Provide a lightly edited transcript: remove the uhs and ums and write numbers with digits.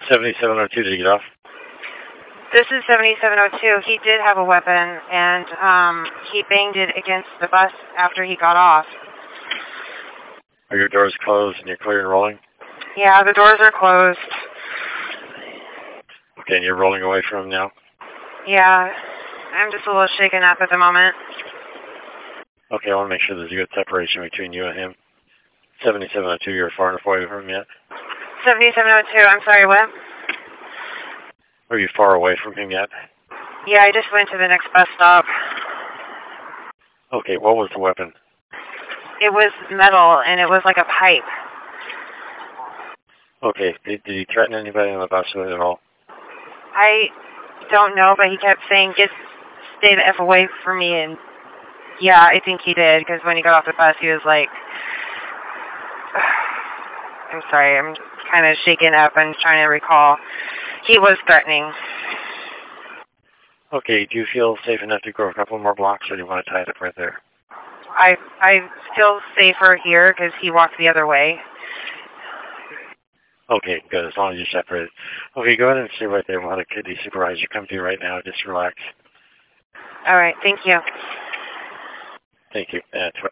7702, did he get off? This is 7702. He did have a weapon, and he banged it against the bus after he got off. Are your doors closed and you're clear and rolling? Yeah, the doors are closed. Okay, and you're rolling away from him now? Yeah, I'm just a little shaken up at the moment. Okay, I want to make sure there's a good separation between you and him. 7702, you're far enough away from him yet? 7702, I'm sorry, what? Are you far away from him yet? Yeah, I just went to the next bus stop. Okay, what was the weapon? It was metal, and it was like a pipe. Okay, did he threaten anybody on the bus with it at all? I don't know, but he kept saying, stay the F away from me, and yeah, I think he did, because when he got off the bus, he was like, I'm sorry, I'm kind of shaken up and trying to recall. He was threatening. Okay, do you feel safe enough to go a couple more blocks, or do you want to tie it up right there? I feel safer here, because he walked the other way. Okay, good, as long as you're separated. Okay, go ahead and stay right there. We'll have a kidney supervisor come to you right now. Just relax. All right, thank you. Thank you.